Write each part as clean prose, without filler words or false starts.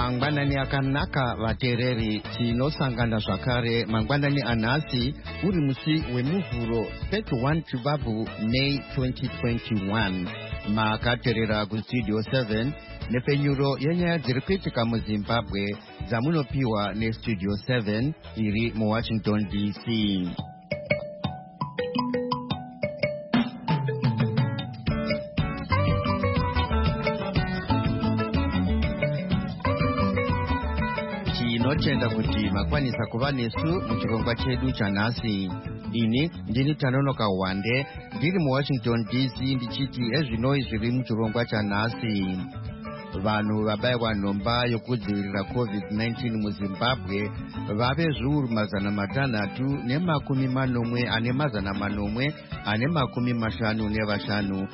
Mangwanani akanaka vatereri tinosangana zvakare mangwanani anhasi uri musi wemuvhuro 31 Chivabvu May 2021 makaterera kustudio 7 nepfenyuro yenyaya dziri kuitika muZimbabwe dzamunopiwa nestudio 7 iri muWashington DC. Tinotenda kuti makwanisa kuva nesu muchirongwa chedu chanhasi. Ini ndini Tanonoka Wande ndiri muWashington DC ndichiti ezvinoi zviri muchirongwa chanhasi. Vanhu vabayirwa nhomba yokudzivirira COVID-19 muZimbabwe vave zviuru 670,755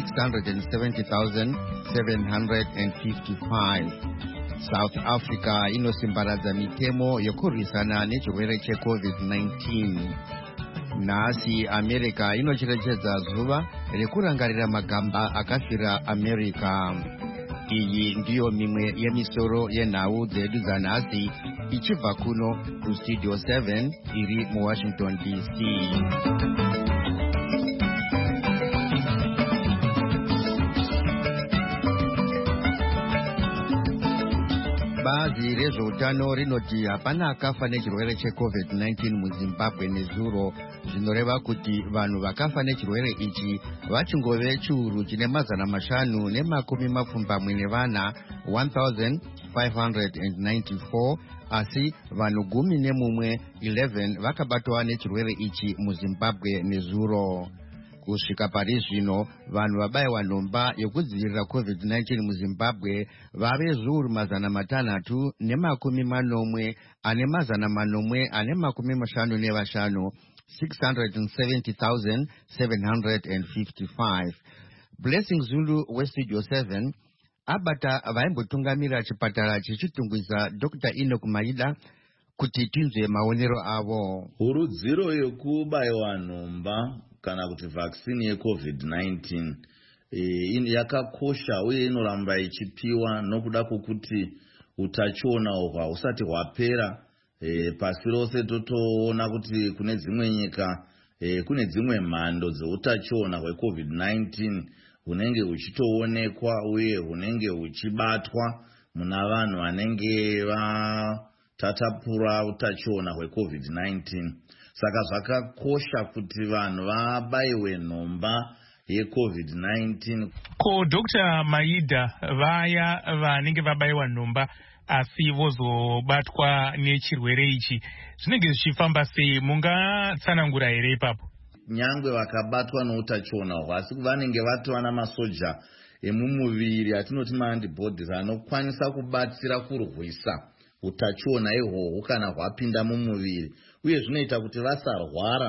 670,755. South Africa inosimbaradza mitemo yokurwisana nechirwere cheCovid-19. Nhasi America inocherechedza zuva rekurangarira magamba akafira America. Iyi ndiyo mimwe yemisoro yenhau dzedu dzanhasi ichibva kuno kustudio 7 iri muWashington DC. Bazi rezveutano rinoti hapana akafa nechirwere cheCovid-19 muZimbabwe nezuro, zvinoreva kuti vanhu vakafa nechirwere ichi vachingove chiuru chine 524 1594, asi vanhu 11 vakabatwa nechirwere ichi muZimbabwe nezuro. Kusvika pari zvino vanhu vabayirwa nhomba yokudzivirira COVID-19 muZimbabwe vave zviuru 670,755 670,755. Blessing Zulu westudio 7 abata vaimbotungamirira chipatara chichitungwisa Dr. Enoch Maida kuti tinzwe maonero avo. Hurudziro yekubayiwa nhomba kana kuti vaccine yeCovid-19 yakakosha uye inoramba ichipiwa nokuda kwokuti utachiona uhwa husati hwapera pasi rose. Totoona kuti kune dzimwe nyika kune dzimwe mhando dzeutachiona hweCovid-19 hunenge huchitoonekwa uye hunenge huchibatwa muna vanhu vanenge vatatapura utachiona hweCovid-19. Saka zvakakosha kuti vanhu vabayiwe nhomba yeCovid-19. Ko Dr. Maida, vaya vanenge vabayiwa nhomba asi vozobatwa nechirwere ichi zvinenge zvichifamba sei? Mungatsanangura here ipapo? Nyangwe vakabatwa noutachiona uhwu, asi vanenge vatova namasoja emumuviri atinoti maantibodies anokwanisa kubatsira kurwisa utachiona ihwohwo kana hwapinda mumuviri, uye zvinoita kuti vasarwara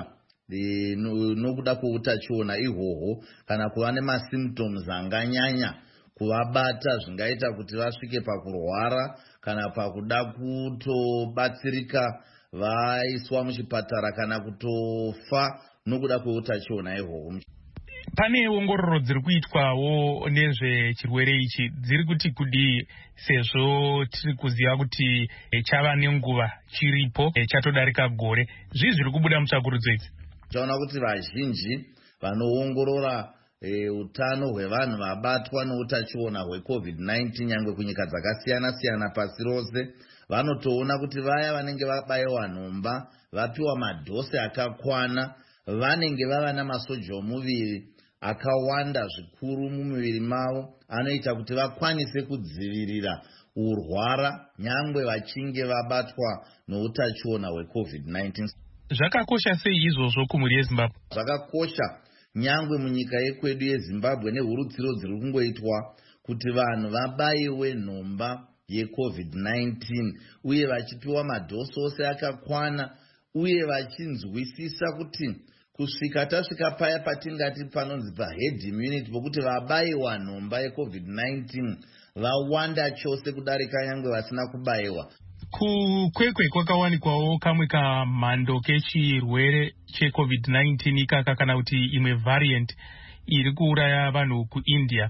nokuda kweutachiona ihwohwo kana kuva nemasymptoms anganyanya kuvabata zvingaita kuti vasvike pakurwara kana pakuda kutobatsirika vaiswa muchipatara kana kutofa nokuda kweutachiona ihwohwo. Pane ongororo dziri kuitwawo nezvechirwere ichi dziri kuti kudii, sezvo tiri kuziva kuti chava nenguva chiripo chatodarika gore? Zvii zviri kubuda mutsvakurudzo idzi? Taona kuti vazhinji vanoongorora utano hwevanhu vabatwa noutachiona hweCovid-19 nyangwe kunyika dzakasiyana-siyana pasi rose vanotoona kuti vaya vanenge vabayiwa nhomba vapiwa madhosi akakwana vanenge vava namasoja omuviri akawanda zvikuru mumuviri mavo anoita kuti vakwanise kudzivirira urwara nyangwe vachinge vabatwa noutachiona hweCovid-19. Zvakakosha sei izvozvo kumhuri yeZimbabwe? Zvakakosha nyangwe munyika yekwedu yeZimbabwe nehurudziro dziri kungoitwa kuti vanhu vabayiwe nhomba yeCovid-19 uye vachipiwa madhosi ose akakwana uye vachinzwisisa kuti kusvika tasvika paya patingati panonzi paherd immunity pokuti vabayiwa nhomba yeCovid-19 vawanda chose kudarika nyangwe vasina kubayiwa. Kukwekwe kwakawanikwawo kamwe kamhando kechirwere cheCovid-19 ikaka kana kuti imwe variant iri kuuraya vanhu kuIndia.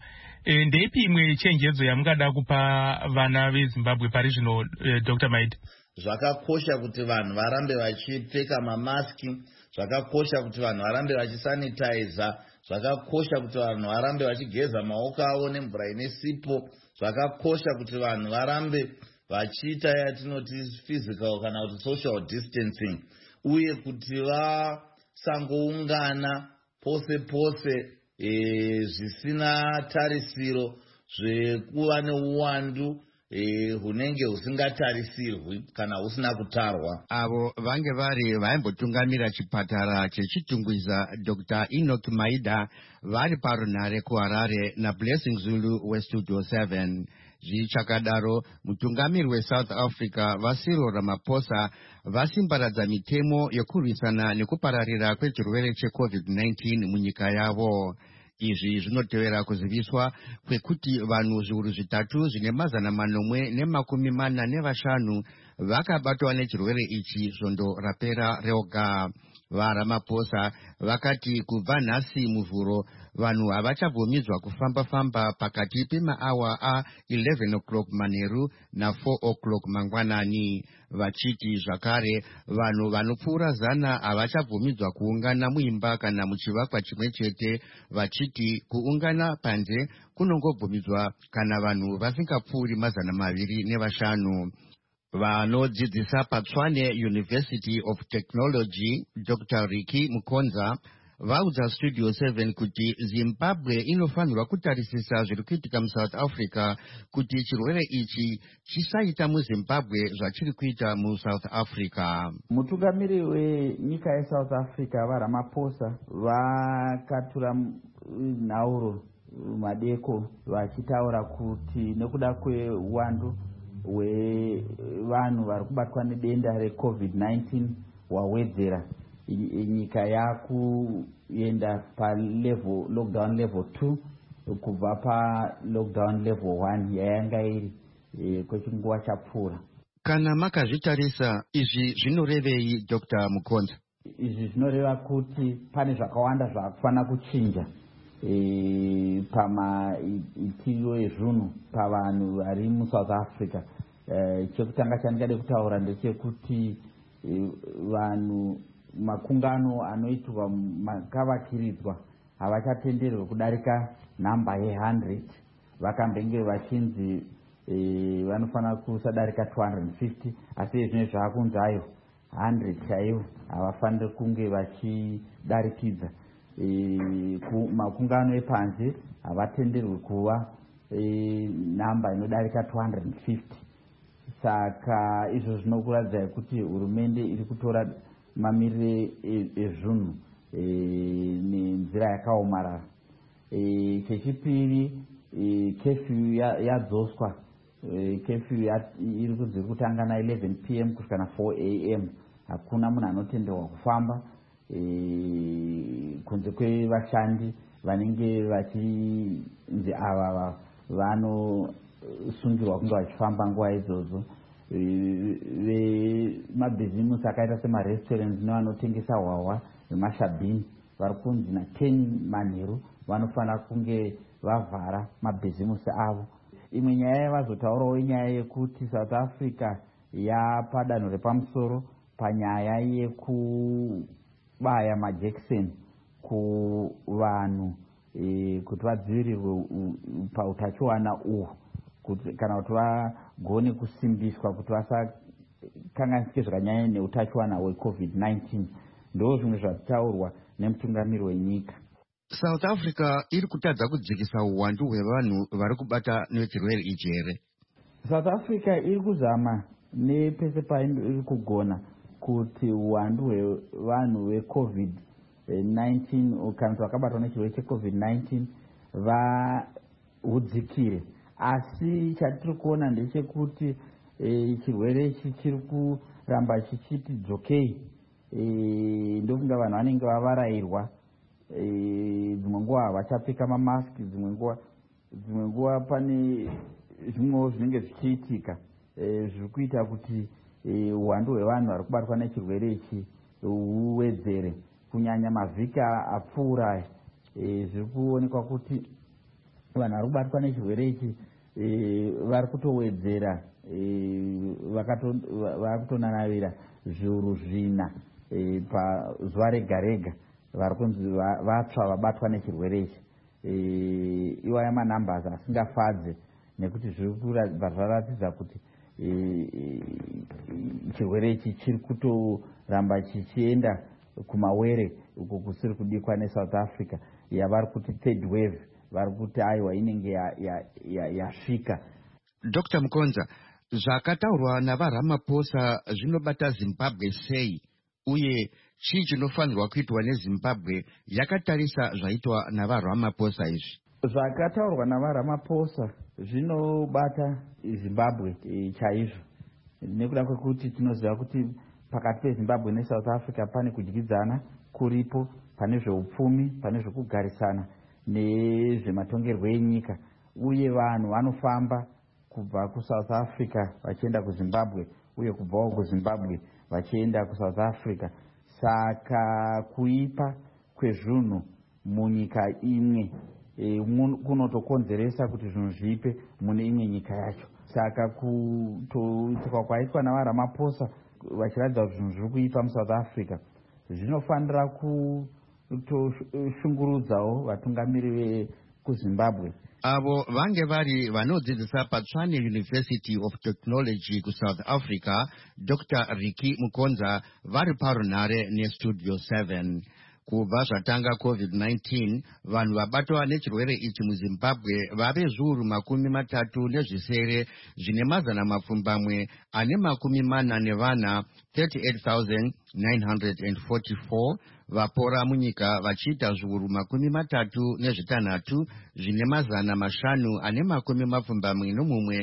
ndeipi imwe chenjedzo yamungada kupa vana vezimbabwe pari zvino, Dr. Maid? Zvakakosha kuti vanhu varambe vachipfeka mamaski, zvakakosha kuti vanhu varambe vachisanitiza, zvakakosha kuti vanhu varambe vachigeza maoko avo nemvura ine sipo, zvakakosha kuti vanhu varambe vachiita yatinoti physical kana kuti social distancing, uye kuti vasangoungana pose pose zvisina tarisiro zvekuva neuwandu hunenge husingatarisirwi kana husina kutarwa. Avo vange vari vaimbotungamira chipatara chechitungwiza Dr. Enoch Maida vari parunhare kuHarare naBlessing Zulu weStudio 7. Zvichakadaro, mutungamiri weSouth Africa Cyril Ramaphosa vasimbaradza mitemo yokurwisana nekupararira kwechirwere cheCovid-19 munyika yavo. Izvi zvinotevera kuziviswa kwekuti vanhu zviuru zvitatu zvine mazana manomwe nemakumi mana nevashanu vakabatwa nechirwere ichi svondo rapera roga. VaRamaphosa vakati kubva nhasi muvhuro vanhu havachabvumidzwa kufamba-famba pakati pemaawa a11 o'clock manheru na4 o'clock mangwanani. Vachiti zvakare vanhu vanopfuura 100 havachabvumidzwa kuungana muimba kana muchivakwa chimwe chete, vachiti kuungana panze kunongobvumidzwa kana vanhu vasingapfuuri 205. Vanodzidzisa paTshwane University of Technology Dr. Ricky Mukonza vaudza Studio 7 kuti Zimbabwe inofanirwa kutarisisa zviri kuitika muSouth Africa kuti chirwere ichi chisaita muZimbabwe zvachiri kuita muSouth Africa. Mutungamiri wenyika yeSouth Africa vaRamaphosa vakatura nhauro madeko vachitaura kuti nekuda kweuwandu hwevanhu vari kubatwa nedenda reCovid-19 wawedzera, nyika yakuenda lockdown level 2 kubva lockdown level 1 yayanga iri kwechinguva chapfuura. Kana makazvitarisa izvi zvinorevei, Dr. Mukonza? Izvi zvinoreva kuti pane zvakawanda zvakufana kuchinja pamaitiro ezvunhu pavanhu vari muSouth Africa. Chekutanga chandingade kutaura ndechekuti vanhu makungano anoitwa makavakiridzwa havachatenderwe kudarika nhamba ye100. Vakambenge vachinzi vanofana kusadarika 250, asi ezvino zvaakunzi ayo 100 chaivo havafaniri kunge vachidarikidza. Makungano epanze havatenderwi kuva nhamba inodarika 250. Saka izvo zvinokuradza kuti hurumende iri kutora mamiriro ezvunhu nenzira yakaomarara. Chechipiri, kefyu yadzoswa. Kefyu iri kunzi kutanga na11 PM kusvika na4 AM. Hakuna munhu anotenderwa kufamba kunze kwevashandi vanenge vachinzi ava vanosungirwa kunge vachifamba nguva idzodzo. Vemabhizimusi akaita semarestaurants nevanotengesa hwahwa nemashabhini vari kunzi na10 manheru vanofanira kunge vavhara mabhizimusi avo. Imwe nyaya yavazotaurawo inyaya yekuti South Africa yapadanho repamusoro panyaya yekubaya majekiseni kuvanhu kuti vadzivirirwe pautachiwana uhu, kana kuti vagone kusimbiswa kuti vasakanganisike zvakanyanya neutachiwana hweCovid-19. Ndo zvimwe zvataurwa nemutungamiri wenyika. South Africa iri kutadza kudzikisa uwandu hwevanhu vari kubata nechirwere ichi here? South Africa iri kuzama nepese pairi kugona kuti uwandu hwevanhu veCovid-19 kana kuti vakabatwa nechirwere cheCovid-19 vahudzikire. Asi chatiri kuona ndechekuti chirwere ichi chiri kuramba chichiti dzokei. Ndokunga vanhu vanenge vavarayirwa. Dzimwe nguva havachapfeka mamaski, dzimwe nguva pane zvimwewo zvinenge zvichiitika zviri kuita kuti uwandu hwevanhu vari kubatwa nechirwere ichi huwedzere. Kunyanya mavhiki apfuura zviri kuonekwa kuti vanhu vari kubatwa nechirwere ichi vari kutowedzera vari kutonanavira zviuru 4 pazuva rega rega vari kunzi vatsva vabatwa nechirwere ichi. Iwaya manambers asingafadze nekuti zvirikubva zvaratidza kuti chirwere ichi chiri kutoramba chichienda kumawere uko kusiri kudikwa neSouth Africa yavari kuti third wave, vari kuti aiwa inenge yasvika. Dr. Mukonza, zvakataurwa navaRamaphosa zvinobata Zimbabwe sei, uye chii chinofanirwa kuitwa neZimbabwe yakatarisa zvaitwa navaRamaphosa izvi? Zvakataurwa navaRamaphosa zvinobata Zimbabwe chaizvo, nekuda kwekuti tinoziva kuti pakati peZimbabwe neSouth Africa pane kudyidzana kuripo, pane zveupfumi, pane zvekugarisana nezvematongerwo enyika, uye vanhu vanofamba kubva kuSouth Africa vachienda kuZimbabwe uye kubvawo kuZimbabwe vachienda kuSouth Africa. Saka kuipa kwezvinhu munyika imwe kunotokonzeresa kuti zvinhu zviipe mune imwe nyika yacho. Saka kutoitika kwaitwa navaRamaphosa vachiratidza kuti zvinhu zviri kuipa muSouth Africa zvinofanira kutoshungurudzawo vatungamiri vekuZimbabwe. Avo vange vari vanodzidzisa paTshwane University of Technology kuSouth Africa, Dr. Ricky Mukonza, vari parunhare neStudio 7. Kubva zvatanga COVID-19, vanhu vabatwa nechirwere ichi muZimbabwe vave zviuru 37 zvine mazana mapfumbamwe ane 44 38,944, vapora munyika vachiita zviuru 36 zvine mazana 5 ane 21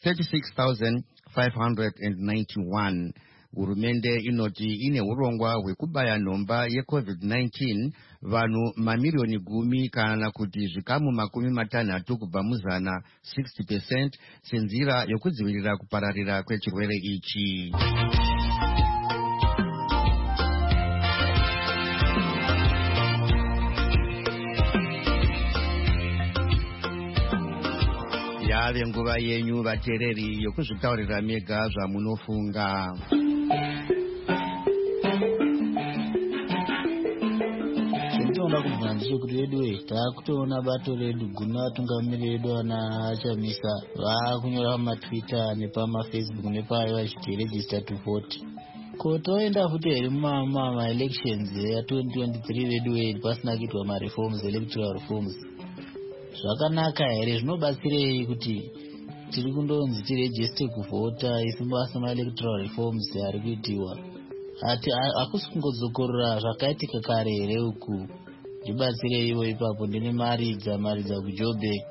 36,591. Hurumende inoti ine urongwa hwekubaya nhomba yeCovid-19 vanhu mamirioni 10 kana kuti zvikamu 60 kubva muzana 60% senzira yokudzivirira kupararira kwechirwere ichi. Yave nguva yenyu vateereri yokuzvitaurira mega zvamunofunga. Tinoda kubva ndechekuti wedu taakutoona bato redu guna vatungamiri vedu vana Achamisa vaakunyora pamatwitter nepamafacebook nepayo vachiti register to vote. Ko toenda futi here mumaelections ya2023 vedu pasina kuitwa mareforms, electoral reforms. Zvakanaka here, zvinobatsirei kuti tiri kundonzi tiregister kuvhota isibasa maelectoral reforms ari kuitiwa? Hakusi kungodzokorora zvakaitika kare here uku? Ndibatsirei ivo ipapo, ndine maridza kuJoburg.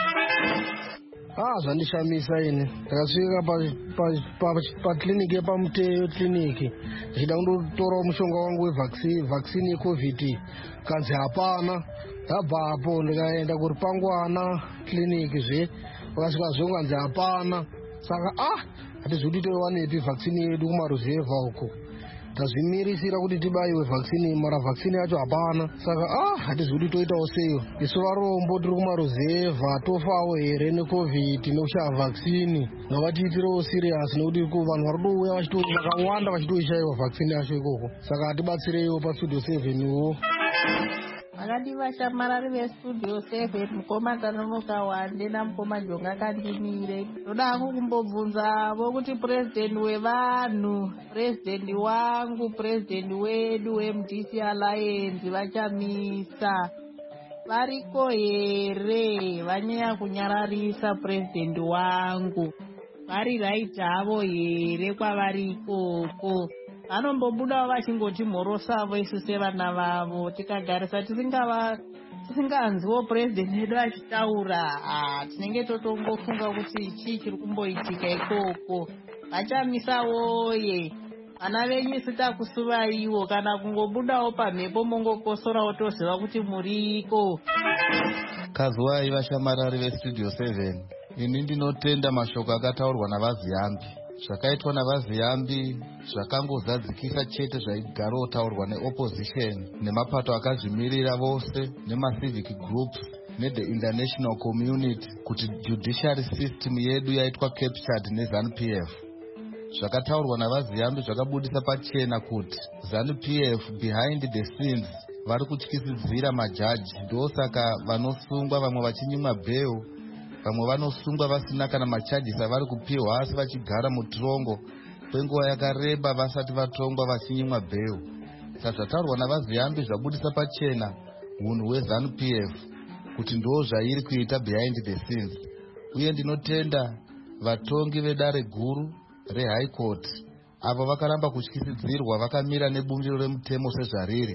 Zvandishamisa ini ndakasvika paclinic yepamuteyo clinic ndichida kundotora mushonga wangu wevaccine yeCovid, kanzi hapana. Ndabva apo ndikaenda kuRupangwana clinic vakasvika zvonganzi hapana. Saka hatizvi kuti towanepi vaccine yedu kumaruzevha uko, tazvimirisira kuti tibaiwe vaccine, mara vaccine yacho hapana. Saka hatizvi kuti toitawo seyo. Isu varombo tiri kumaruzevha tofawo here neCovid nekushaya vaccine. Ngavatiitirewo serious nekuti vanhu vari kuuya vakawanda vachitoishayiwa vaccine yacho ikoko. Saka hatibatsireiwo paStudio 7wo. Akadi vashamarari veStudio 7, mukoma Tanonoka Wande namukoma Jonga Kandimire. Ndoda hangu kumbobvunzavo kuti president wevanhu, president wangu, president wedu weMDC Alliance Vachamisa variko here vanyanya kunyararisa president wangu? Vari right havo here kwavari ikoko? Vanombobudawo vachingoti mhorosavo isu sevana vavo, tikagarisa tisinganziwo president wedu achitaura, tinenge totongofunga kuti chii chiri kumboitika ikoko. Vachamisawoye, vana venyu sitakusuvaiwo, kana kungobudawo pamhepo mongokosorawo toziva kuti muriko. Kazuwai vashamarari veStudio 7, ini ndinotenda mashoko akataurwa navaziyambi. Zvakaitwa navaziyambi zvakangozadzikisa chete zvaigara taurwa neopposition nemapato akazvimirira vose nemacivic groups the international community kuti judiciary system yedu yaitwa captured neZANU-PF. Zvakataurwa navaZiyambi zvakabudisa pachena kuti ZANU-PF behind the scenes vari kutyisidzira majaji, ndosaka vanosungwa vamwe vachinyimwa bail, vamwe vanosungwa vasina kana macharges avari kupiwa asi vachigara mutirongo kwenguva yakareba vasati vatongwa vachinyimwa bail. Saka zvataurwa navaZiyambi zvabudisa pachena hunhu hweZANU-PF kuti ndo zvairi kuita behind the scenes. Uye ndinotenda vatongi vedare guru reHigh Court avo vakaramba kutyisidzirwa vakamira nebumbiro remutemo sezvariri.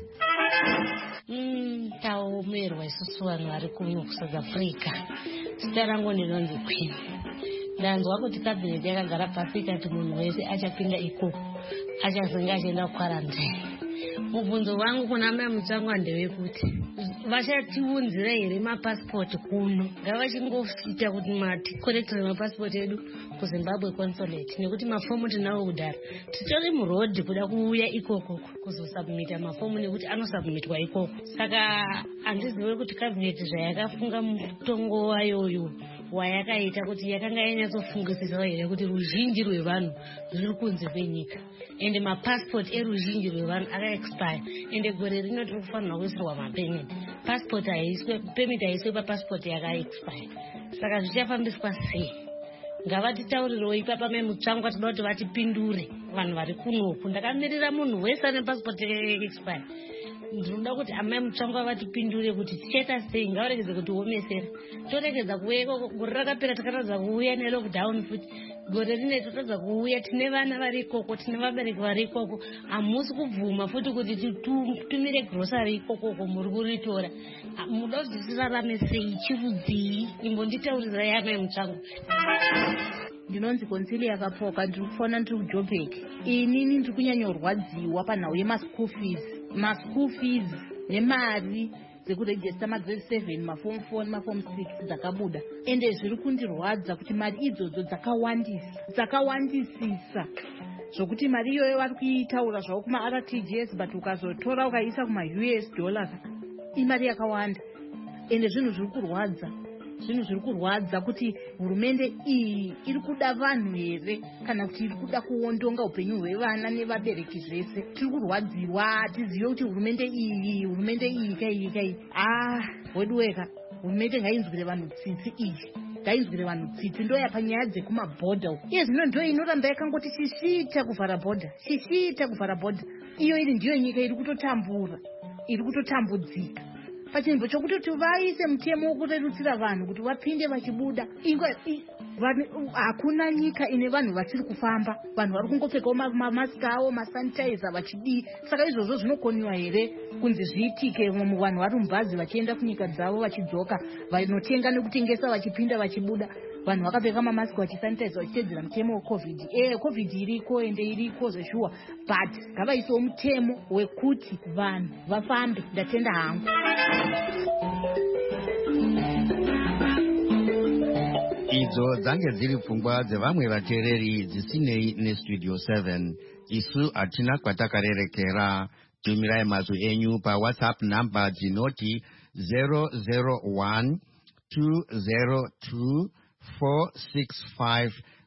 Taomerwa isusu vanhu vari kuno kuSouth Africa. Zita rangu ndinonzi Queen. Ndanzwa kuti cabinet yakagara pasi ikati munhu wese achapinda ikoko achazenge achienda kukwarantine. Mubvunzo wangu kuna mai Mutsvangwa ndewekuti vachatiunzira here mapasipoti kuno, ngavachingofita kuti matikorektere mapasipoti edu kuZimbabwe consulate, nekuti mafomu tinawo kudhara titori murodhi kuda kuuya ikoko kuzosubmita mafomu nekuti anosubmitwa ikoko. Saka handizive kuti cabinet zvayakafunga mutongo wayoyo wayakaita kuti yakanga yanyatsofungisisa here kuti ruzhinji rwevanhu ruri kunze kwenyika ende mapasipoti eruzhinji rwevanhu akaexpire ende gore rino tiri kufanirwa kuisirwa mapemiti. Passport haiswe pemiti haiswe papasipoti yakaexpire. Saka zvichafambiswa sei? Ngavatitaurirewo ipapa mai Mutsvangwa, toda kuti vatipindure vanhu vari kunoku. Ndakamirira munhu wese ane pasipoti yakaexpire. Ndinoda kuti amai Mutsvangwa vatipindure kuti tichaita sei, ngavaregedze kuti omesera. Toregedza kuuya ikoko, gore rakapera takatadza kuuya nelockdown futi. Gore rine totadza kuuya tine vana vari ikoko, tine vabereki vari ikoko. Hamusi kubvuma futi kuti titumire grocery ikoko muri kuritora. Muda kuti tirarame sei chirudzii? Imbonditaurirai amai Mutsvangwa. Ndinonzi Consilia Kapoka, ndiri kufona ndiri kuJoburg. Inini ndiri kunyanyorwadziwa panhau yemaschool fees nemari dzekuregista magrade 7 maform 4 maform 6 dzakabuda, ende zviri kundirwadza kuti mari idzodzo dzakawandisisa zvokuti mari iyoyo vari kuitaura zvavo kuma-RTGS but ukazotora ukaisa kuma-US dollars imari yakawanda, ende zvinhu zviri kurwadza kuti hurumende iyi iri kuda vanhu here kana kuti iri kuda kuondonga upenyu hwevana nevabereki zvese. Tiri kurwadziwa, tizive kuti hurumende iyi kai wedweka hurumende ngainzwire vanhu tsitsi iyi, ngainzwire vanhu tsitsi. Ndo yapanyaya dzekumabhodha iye zvino ndo inoramba yakangoti shishita kuvhara bhodha. Iyo iri ndiyo nyika iri kutotambudzika pachinzvimbo chokuti vaise mutemo wokurerutsira vanhu kuti vapinde vachibuda. Hakuna nyika ine vanhu vasiri kufamba, vanhu vari kungopfekawo mamasiki avo, masanitizer vachidii. Saka izvozvo zvinokoniwa here kunzi zviitike vanhu vari mubhazi vachienda kunyika dzavo vachidzoka, vanotenga nekutengesa vachipinda vachibuda, vanhu vakapfeka mamasiki vachisanitizer vachitedzera mutemo wecovid. Covid iriko ende iriko zveshuwa, but ngavaisewo mutemo wekuti vanhu vafambe. Ndatenda hangu. Idzo dzange dziri pfungwa dzevamwe vateereri dzisinei nestudio 7. Isu hatina kwatakarerekera. Tumirai mazwi enyu paWhatsApp namba dzinoti 001 202 465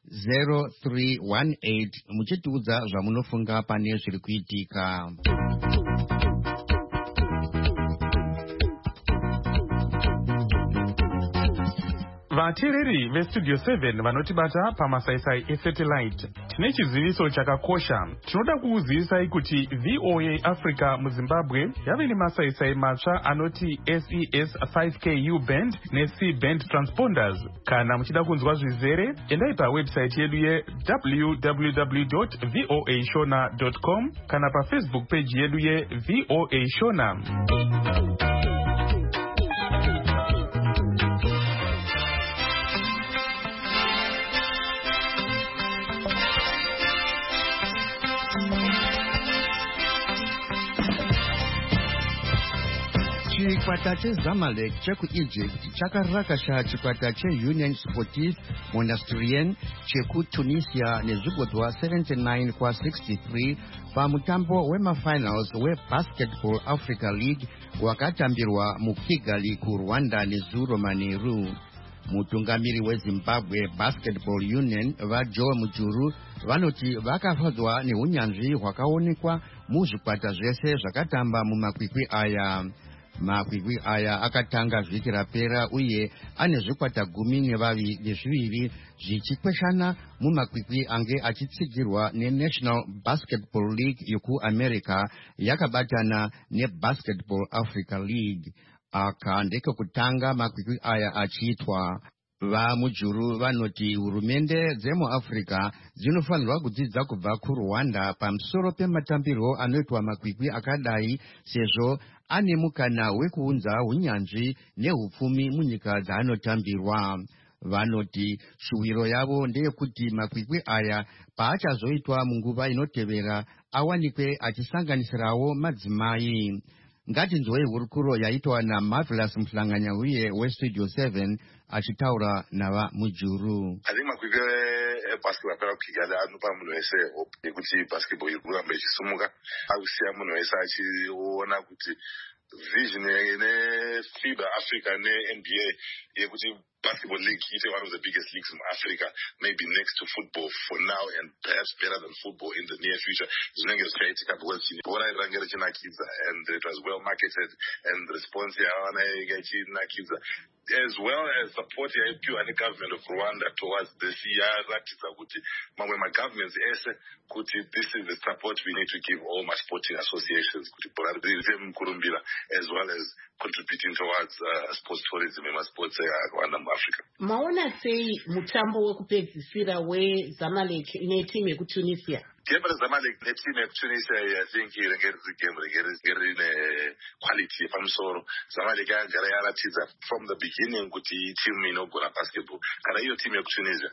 0318 muchitiudza zvamunofunga pane zviri kuitika. Vateereri vestudio 7 vanotibata pamasaisai esatellite, tine chiziviso chakakosha. Tinoda kuuzivisai kuti VOA Africa muZimbabwe yave nemasaisai matsva anoti SES 5K U-band neC-band transponders. Kana muchida kunzwa zvizere, endai pawebsite yedu www.voashona.com kana paFacebook page yedu VOA Shona. chikwata chezamalek chekuegypt chakarakasha chikwata cheunion sportif monastrien chekutunisia nezvigodzwa 79-63 pamutambo wemafinals webasketball africa league wakatambirwa mukigali kurwanda nezuro manheru. Mutungamiri weZimbabwe Basketball Union vaJoe Mujuru vanoti vakafadzwa neunyanzvi hwakaonekwa muzvikwata zvese zvakatamba mumakwikwi aya. Makwikwi aya akatanga vhiki rapera uye ane zvikwata 12 zvichikweshana mumakwikwi ange achitsigirwa neNational Basketball League yekuAmerica yakabatana neBasketball Africa League. Aka ndekekutanga makwikwi aya achiitwa. VaMujuru vanoti hurumende dzemuAfrica dzinofanirwa kudzidza kubva kuRwanda pamusoro pematambirwo anoitwa makwikwi akadai sezvo ane mukana wekuunza unyanzvi nehupfumi munyika dzaanotambirwa. Vanoti shuwiro yavo ndeyekuti makwikwi aya paachazoitwa munguva inotevera awanikwe achisanganisirawo madzimai. Ngatinzwei hurukuro yaitwa naMarvelous Mhlanganyauye weStudio 7 achitaura navaMujuru. I think makwikwi ebasketball apera kukigali anopa munhu wese hope yekuti basketball iri kuramba ichisumuka, akusiya munhu wese achiona kuti vision FIBA Africa NBA yekuti basketball league is one of the biggest leagues in Africa, maybe next to football for now and perhaps better than football in the near future. And it was well marketed and the response as well as support and the government of Rwanda towards this year. My government this is the support we need to give all my sporting associations as well as contributing towards sports tourism in sports Rwanda Africa. Maona sei mutambo wekupedzisira weZamalek netimu yekuTunisia? Game reZamalek netimu yekuTunisia I think game rine quality pamusoro. Zamalek yagara yaratidza from the beginning kuti team inogona basketball. Kana iyo team yekuTunisia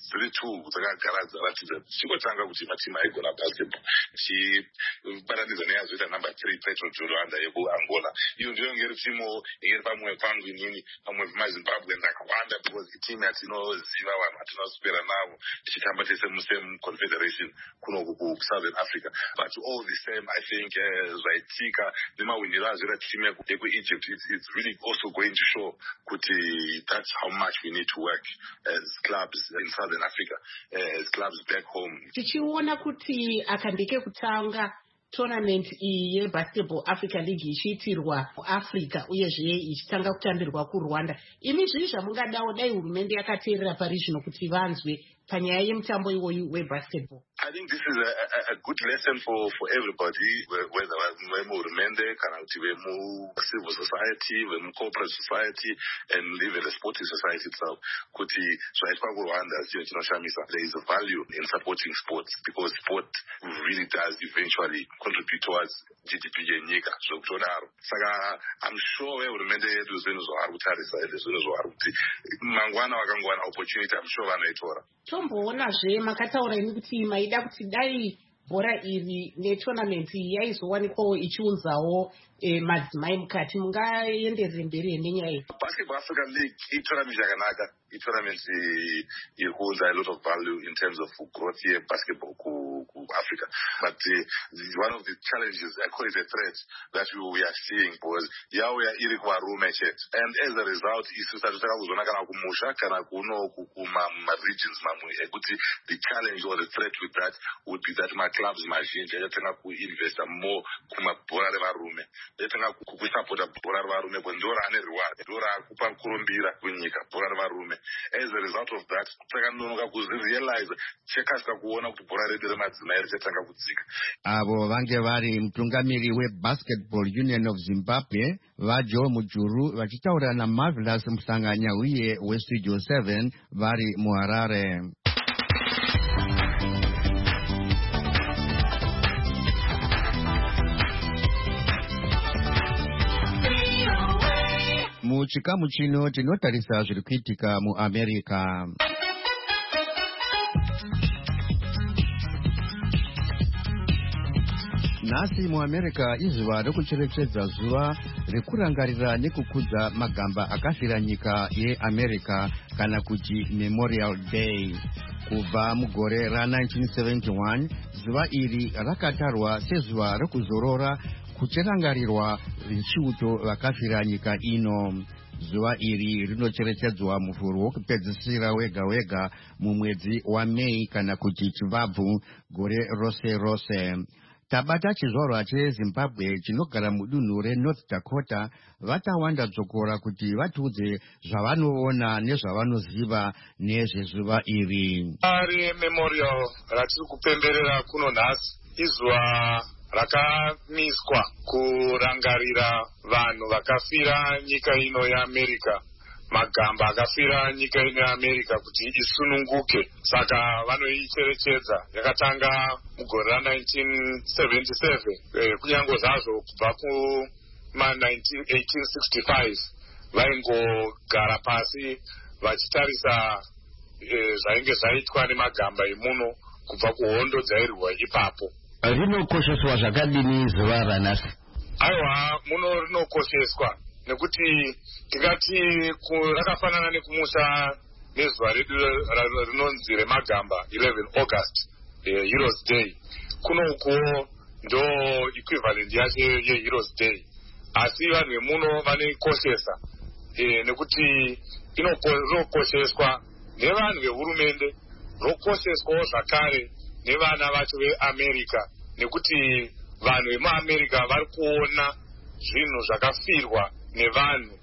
3-2 dzakagara dzaratidza chingotanga kuti matimu aigona basketball. Chibatanidza neyazoita number 3 Petro de Rwanda yekuAngola. Iyo ndiyo ngeri timu ingeri pamwe pangu inini pamwe veMaZimbabwe ndakawanda because team yatinoziva vanhu vatinoswera navo tichitamba tese musame confederation kuno Southern Africa, but all the same I think zvaitika nemawiniro azvira team yekuEgypt it's really also going to show kuti that's how much we need to work as clubs in Southern Africa, as clubs back home. Tichiona kuti akandike kutanga tournament iyi yeBasketball Africa League ichiitirwa Africa uyezve ichitanga kutambirwa kuRwanda. Imi zviri zvamungadawo dai hurumende yakateerera pari zvino kuti vanzwe panyaya yemutambo iwoyu webasketball? I think this is a good lesson for everybody, whether vehurumende kana kuti civil society, corporate society, and even the sporting society itself. Kuti zvaitwa kuRwanda chiro chinoshamisa. There is a value in supporting sports because sport really does eventually contribute towards GDP yenyika. Zvokutodaro. Saka I'm sure vehurumende yedu zvinhu zvavari kutarisa ende zvinhu zvavari kuti mangwana vakangowana opportunity I'm sure vanoitora. Tomboonazve makataura ini kuti maida kuti dai bhora iri netournament yaizowanikwawo ichiunzawo madzimai mukati, mungaenderere mberi nenyaya iyi? Basketball Africa League itournament yakanaka, itournament iri kuunza a lot of value in terms of growth here basketball ku Africa, but one of the challenges, I call it a threat, that we are seeing was yauya iri kuvarume chete, and as a result isu tatotaka kuzona kana kumusha kana kuno kuma-regions mamwe ekuti the challenge or the threat with that would be that clubs mazhinji achatanga kuinvesta more kumabhora revarume, achatanga kusapota bhora revarume ndiro raane reward, ndiro raakupa kurumbira kunyika bhora revarume. As a result of that takanonoka kuzirealize chekasika kuona kuti bhora redu remadzimai richatanga kudzika. Avo vange vari mutungamiri weBasketball Union of Zimbabwe vaJoe Mujuru vachitaura naMarvelous Mhlanganyauye weStudio 7 vari muHarare. Muchikamu chino tinotarisa zviri kuitika muAmerica. Nhasi muAmerica izuva rekucherechedza zuva rekurangarira nekukudza magamba akafira nyika yeAmerica kana kuti Memorial Day. Kubva mugore ra1971 zuva iri rakatarwa sezuva rekuzorora kuchirangarirwa vechiuto vakafira nyika ino. Zuva iri rinocherechedzwa mufuro wokupedzisira wega wega mumwedzi waMei kana kuti Chivabvu gore rose rose. Tabata chizvarwa cheZimbabwe chinogara mudunhu reNorth Dakota vatawanda dzokora kuti vatiudze zvavanoona nezvavanoziva nezvezuva iri. Ari memorial ratiri kupemberera kuno nhasi izuva rakamiswa kurangarira vanhu vakafira nyika ino yeAmerica, magamba akafira nyika ino yeAmerica kuti isununguke. Saka vanoicherechedza yakatanga mugore ra1977 kunyange zvazvo kubva kuma1865 vaingogara pasi vachitarisa zvainge zvaitwa nemagamba emuno kubva kuhondo dzairwa ipapo. Rinokosheswa zvakadini zuva ranhasi? Aiwa, muno rinokosheswa nekuti tingati rakafanana nekumusa nezuva redu rinonzi remagamba 11 August Heroes Day. Kuno uko ndo equivalent yacho yeHeroes Day, asi vanhu vemuno vanoikoshesa nekuti inokosheswa nevanhu vehurumende, rokosheswawo zvakare nevana vacho veAmerica, nekuti vanhu vemuAmerica vari kuona zvinhu zvakafirwa nevanhu.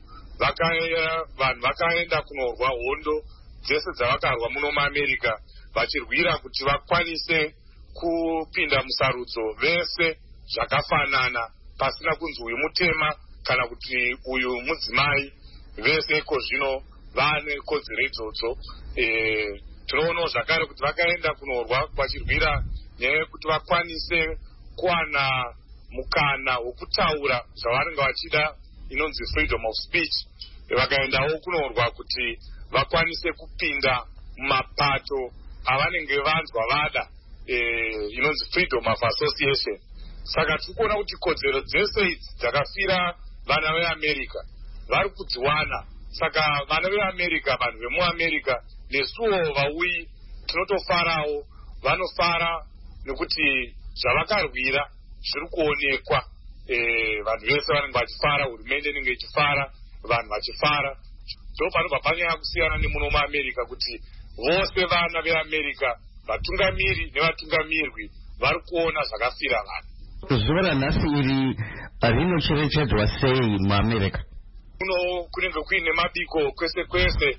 Vanhu vakaenda kunorwa hondo dzese dzavakarwa muno muAmerica vachirwira kuti vakwanise kupinda musarudzo vese zvakafanana pasina kunzi uyu mutema kana kuti uyu mudzimai, vese iko zvino vane kodzero idzodzo. Tinoonawo zvakare kuti vakaenda kunorwa vachirwira nekuti vakwanise kuwana mukana wokutaura zvavanenge vachida, inonzi freedom of speech. Vakaendawo kunorwa kuti vakwanise kupinda mumapato avanenge vanzwa vada, inonzi freedom of association. Saka tiri kuona kuti kodzero dzese idzi dzakafira vana veAmerica vari kudziwana. Saka vana veAmerica, vanhu vemuAmerica nesuwo vauyi tinotofarawo, vanofara nekuti zvavakarwira zviri kuonekwa. Vanhu vese vanenge vachifara, hurumende inenge ichifara, vanhu vachifara. Ndo panobva panyaya kusiyana nemuno muAmerica kuti vose vana veAmerica, vatungamiri nevatungamirwi, vari kuona zvakafira vanhu. Zuva ranhasi iri rinocherechedzwa sei muAmerica? Kuno kunenge kuine mabiko kwese kwese.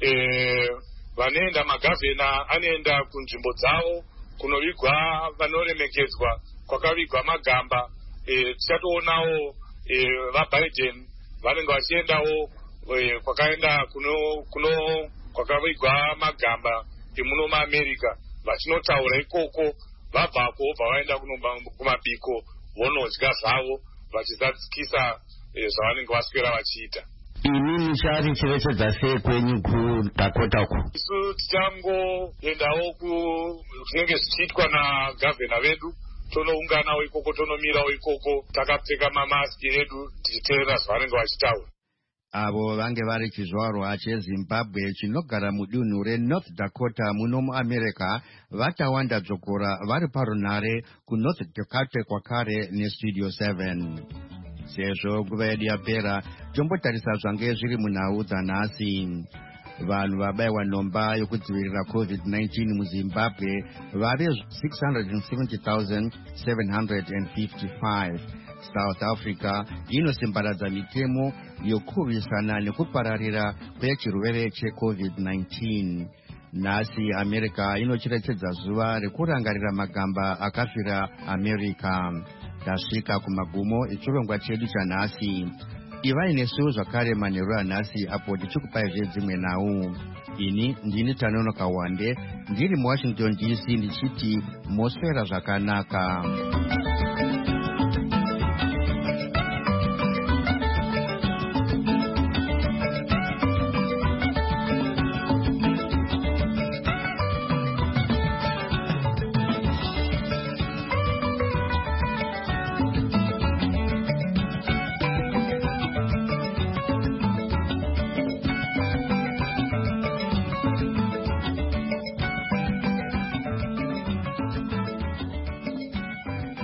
Vanoenda magavhena anoenda kunzvimbo dzavo kunovigwa vanoremekedzwa kwakavigwa magamba. Tichatoonawo vaBiden vanenge vachiendawo kwakaenda kuno kwakavigwa magamba emuno muAmerica vachinotaura ikoko. Vabvako vobva vaenda kumabiko vonodya zvavo vachizadzikisa zvavanenge vaswera vachiita. Ini mucharicherechedza sei kwenyu kuDakota uku? Isu tichangoendawo kunenge zvichiitwa nagavhena vedu, tonounganawo ikoko, tonomirawo ikoko takapfeka mamaski edu tichiteerera zvavanenge vachitaura. Avo vange vari chizvarwa cheZimbabwe chinogara mudunhu reNorth Dakota muno muAmerica vatawanda dzokora vari parunhare kuNorth Dakota kwakare neStudio 7. Sezvo nguva yedu yapera, tombotarisa zvange zviri munhau dzanhasi. Vanhu vabayiwa nhomba yokudzivirira COVID-19 muZimbabwe vave 670,755. South Africa inosimbaradza mitemo yokurwisana nekupararira kwechirwere cheCovid-19. Nhasi America inocherechedza zuva rekurangarira magamba akafira America. Tasvika kumagumo echirongwa chedu chanhasi. Ivai nesu zvakare manheru anhasi apo tichikupaizve dzimwe nhau. Ini ndini Tanonoka Wande ndiri muWashington DC ndichiti moswera zvakanaka.